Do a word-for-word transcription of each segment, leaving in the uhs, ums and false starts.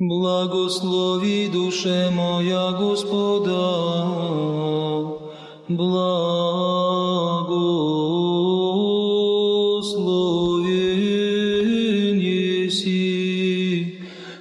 Благослови, душе моя, Господа, благословен еси,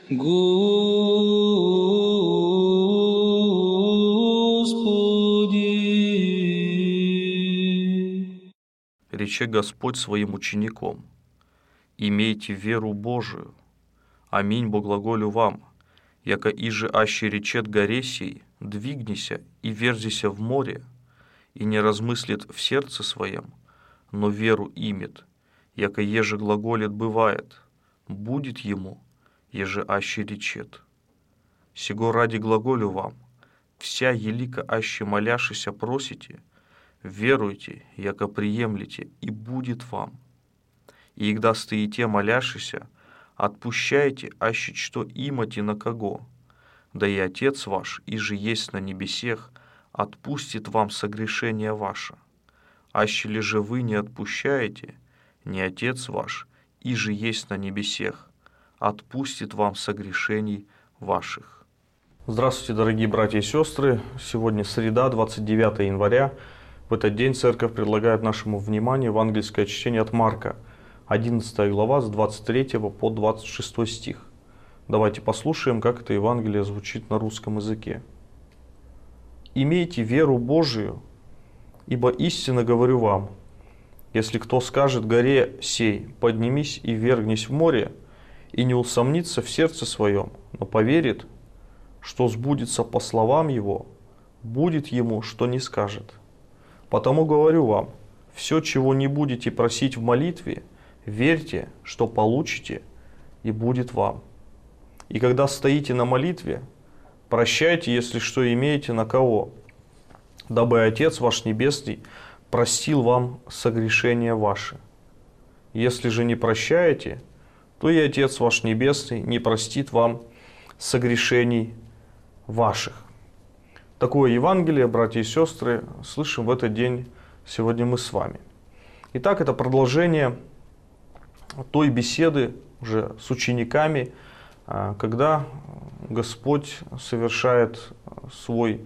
Господи. Рече Господь своим учеником: имейте веру Божию. Аминь, бо глаголю вам, яко иже аще речет горе сей, двигнися и верзися в море, и не размыслит в сердце своем, но веру имет, яко еже глаголит бывает, будет ему, еже аще речет. Сего ради глаголю вам, вся елика аще моляшися просите, веруйте, яко приемлете, и будет вам. И когда стоите моляшися, отпущайте, аще что имати на кого, да и Отец ваш, иже есть на небесех, отпустит вам согрешение ваше. Аще ли же вы не отпущаете, не Отец ваш, иже есть на небесех, отпустит вам согрешений ваших. Здравствуйте, дорогие братья и сестры! Сегодня среда, двадцать девятое января. В этот день Церковь предлагает нашему вниманию евангельское чтение от Марка, одиннадцатая глава, с двадцать третьего по двадцать шестой стих. Давайте послушаем, как это Евангелие звучит на русском языке. «Имейте веру Божию, ибо истинно говорю вам, если кто скажет горе сей, поднимись и вергнись в море, и не усомнится в сердце своем, но поверит, что сбудется по словам его, будет ему, что не скажет. Потому говорю вам, все, чего не будете просить в молитве, верьте, что получите, и будет вам. И когда стоите на молитве, прощайте, если что имеете на кого, дабы Отец ваш Небесный простил вам согрешения ваши. Если же не прощаете, то и Отец ваш Небесный не простит вам согрешений ваших». Такое Евангелие, братья и сестры, слышим в этот день сегодня мы с вами. Итак, это продолжение той беседы уже с учениками, когда Господь совершает свой,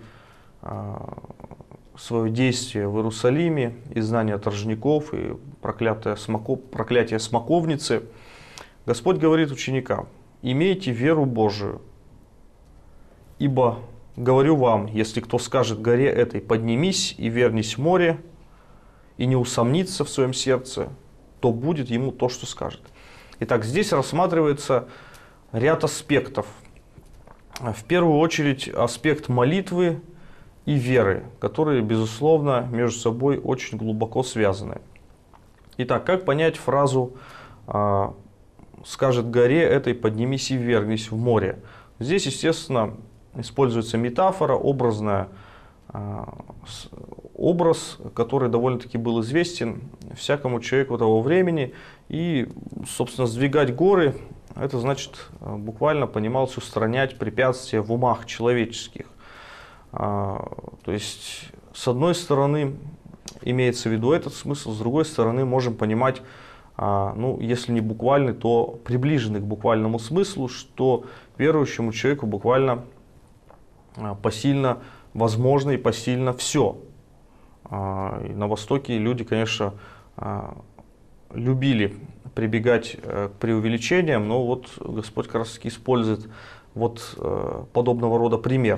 свое действие в Иерусалиме, изгнание торжников и проклятие, смоко, проклятие смоковницы. Господь говорит ученикам: имейте веру Божию, ибо говорю вам, если кто скажет горе этой, поднимись и вернись в море, и не усомнится в своем сердце, то будет ему то, что скажет. Итак, здесь рассматривается ряд аспектов. В первую очередь аспект молитвы и веры, которые, безусловно, между собой очень глубоко связаны. Итак, как понять фразу «скажет горе этой, поднимись и ввергнись в море»? Здесь, естественно, используется метафора, образная, образ, который довольно-таки был известен всякому человеку того времени. И, собственно, сдвигать горы, это значит, буквально понималось устранять препятствия в умах человеческих. То есть, с одной стороны, имеется в виду этот смысл, с другой стороны, можем понимать, ну, если не буквальный, то приближенный к буквальному смыслу, что верующему человеку буквально посильно возможно и посильно все. И на Востоке люди, конечно, любили прибегать к преувеличениям, но вот Господь как раз таки использует вот подобного рода пример.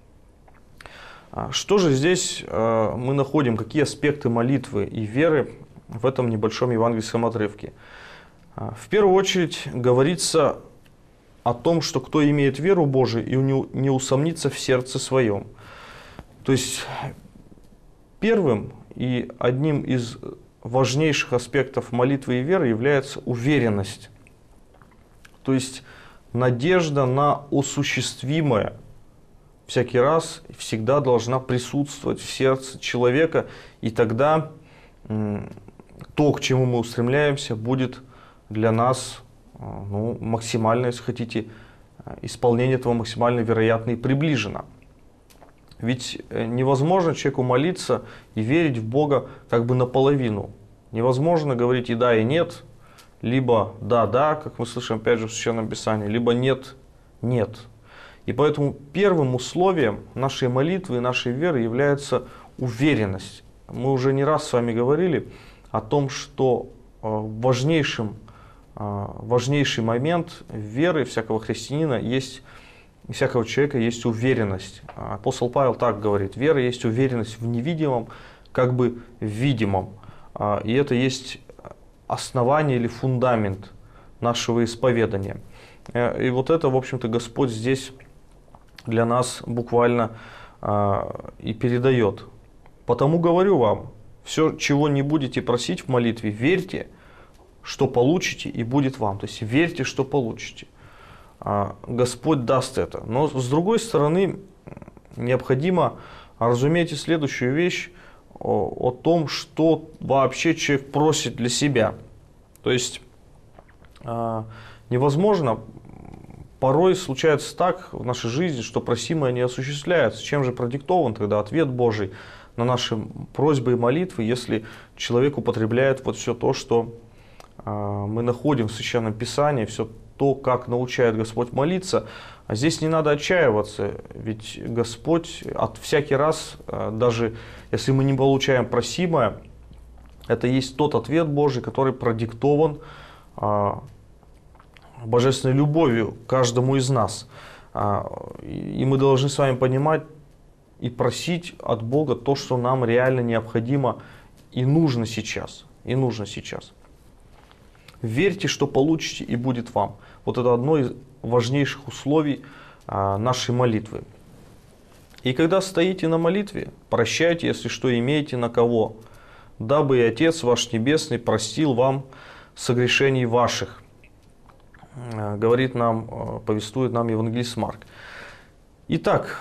Что же здесь мы находим, какие аспекты молитвы и веры в этом небольшом евангельском отрывке? В первую очередь говорится о том, что кто имеет веру Божию и не усомнится в сердце своем. То есть первым и одним из важнейших аспектов молитвы и веры является уверенность. То есть надежда на осуществимое всякий раз всегда должна присутствовать в сердце человека, и тогда то, к чему мы устремляемся, будет для нас ну, максимально, если хотите, исполнение этого максимально вероятно и приближено. Ведь невозможно человеку молиться и верить в Бога как бы наполовину. Невозможно говорить и да, и нет, либо да, да, как мы слышим опять же в Священном Писании, либо нет, Нет. И поэтому первым условием нашей молитвы и нашей веры является уверенность. Мы уже не раз с вами говорили о том, что важнейшим, важнейший момент веры всякого христианина есть, всякого человека есть уверенность. Апостол Павел так говорит: вера есть уверенность в невидимом, как бы в видимом. И это есть основание или фундамент нашего исповедания. И вот это, в общем-то, Господь здесь для нас буквально и передает. Потому говорю вам, все, чего не будете просить в молитве, верьте, что получите, и будет вам. То есть верьте, что получите. Господь даст это. Но с другой стороны, необходимо разуметь и следующую вещь о, о том, что вообще человек просит для себя. То есть невозможно, порой случается так в нашей жизни, что просимое не осуществляется. Чем же продиктован тогда ответ Божий на наши просьбы и молитвы, если человек употребляет вот все то, что мы находим в Священном Писании, все то, как научает Господь молиться. А здесь не надо отчаиваться, ведь Господь от всякий раз, даже если мы не получаем просимое, это есть тот ответ Божий, который продиктован божественной любовью к каждому из нас. И мы должны с вами понимать и просить от Бога то, что нам реально необходимо и нужно сейчас. И нужно сейчас. Верьте, что получите, и будет вам. Вот это одно из важнейших условий нашей молитвы. И когда стоите на молитве, прощайте, если что имеете на кого, дабы и Отец ваш Небесный простил вам согрешений ваших. Говорит нам, повествует нам евангелист Марк. Итак,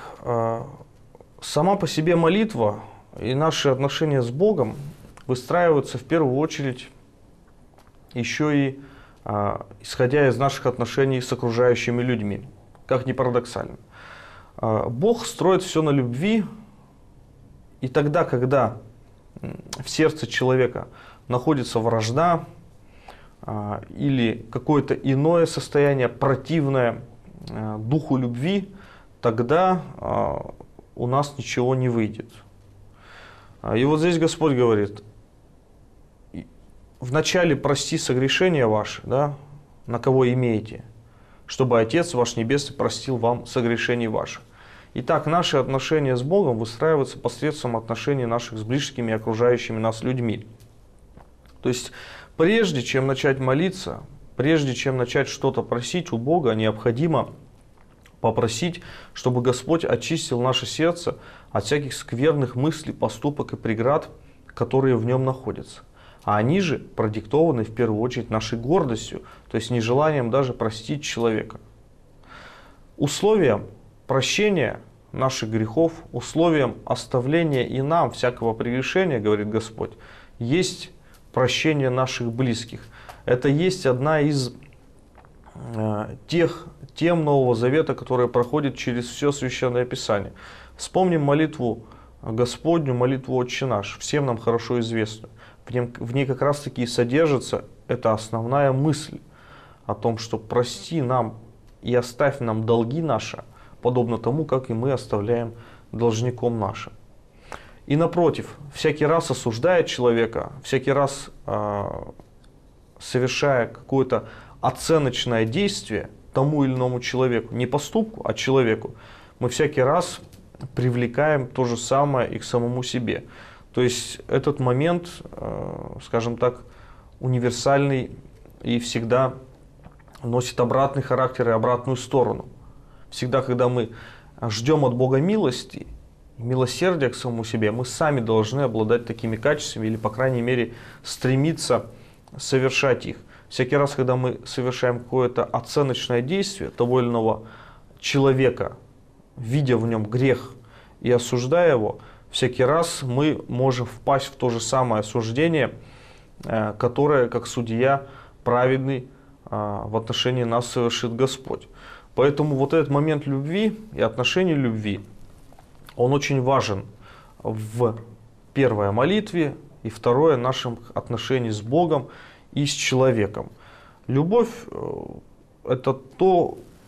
сама по себе молитва и наши отношения с Богом выстраиваются в первую очередь еще и исходя из наших отношений с окружающими людьми, как ни парадоксально. Бог строит все на любви, и тогда, когда в сердце человека находится вражда или какое-то иное состояние, противное духу любви, тогда у нас ничего не выйдет. И вот здесь Господь говорит: вначале прости согрешения ваши, да, на кого имеете, чтобы Отец ваш Небесный простил вам согрешений ваших. Итак, наши отношения с Богом выстраиваются посредством отношений наших с близкими и окружающими нас людьми. То есть, прежде чем начать молиться, прежде чем начать что-то просить у Бога, необходимо попросить, чтобы Господь очистил наше сердце от всяких скверных мыслей, поступок и преград, которые в нем находятся. А они же продиктованы в первую очередь нашей гордостью, то есть нежеланием даже простить человека. Условием прощения наших грехов, условием оставления и нам всякого прегрешения, говорит Господь, есть прощение наших близких. Это есть одна из э, тех тем Нового Завета, которые проходят через все Священное Писание. Вспомним молитву Господню, молитву Отче наш, всем нам хорошо известную. В, нем, в ней как раз таки и содержится эта основная мысль о том, что прости нам и оставь нам долги наши, подобно тому, как и мы оставляем должником нашим. И напротив, всякий раз осуждая человека, всякий раз э, совершая какое-то оценочное действие тому или иному человеку, не поступку, а человеку, мы всякий раз привлекаем то же самое и к самому себе. То есть этот момент, э, скажем так, универсальный и всегда носит обратный характер и обратную сторону. Всегда, когда мы ждем от Бога милости, милосердия к самому себе, мы сами должны обладать такими качествами или, по крайней мере, стремиться совершать их. Всякий раз, когда мы совершаем какое-то оценочное действие того или иного человека, видя в нем грех и осуждая его, всякий раз мы можем впасть в то же самое осуждение, которое, как судья праведный, в отношении нас совершит Господь. Поэтому вот этот момент любви и отношений любви, он очень важен в первой молитве и второе нашем отношении с Богом и с человеком. Любовь – это то,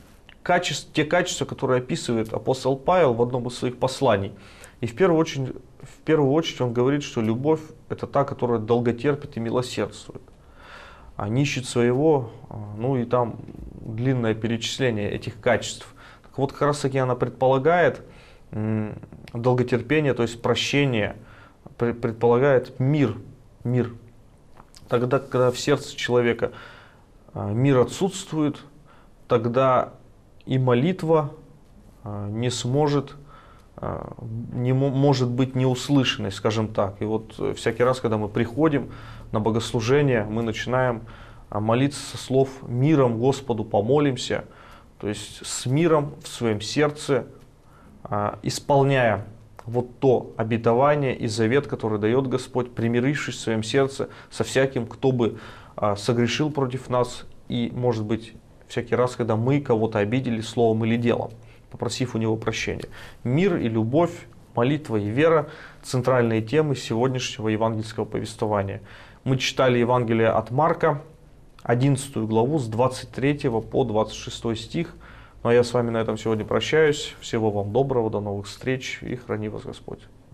качеств, те качества, которые описывает апостол Павел в одном из своих посланий. И в первую очередь, в первую очередь он говорит, что любовь – это та, которая долготерпит и милосердствует. А не ищет своего, ну и там длинное перечисление этих качеств. Так вот, как раз таки она предполагает долготерпение, то есть прощение, предполагает мир, мир. Тогда, когда в сердце человека мир отсутствует, тогда и молитва не сможет, не может быть неуслышанной, скажем так. И вот всякий раз, когда мы приходим на богослужение, мы начинаем молиться со слов «миром Господу помолимся», то есть с миром в своем сердце, исполняя вот то обетование и завет, который дает Господь, примирившись в своем сердце со всяким, кто бы согрешил против нас, и, может быть, всякий раз, когда мы кого-то обидели словом или делом, попросив у него прощения. Мир и любовь, молитва и вера – центральные темы сегодняшнего евангельского повествования. Мы читали Евангелие от Марка, одиннадцатую главу, с двадцать третьего по двадцать шестой стих. Ну а я с вами на этом сегодня прощаюсь. Всего вам доброго, до новых встреч и храни вас Господь.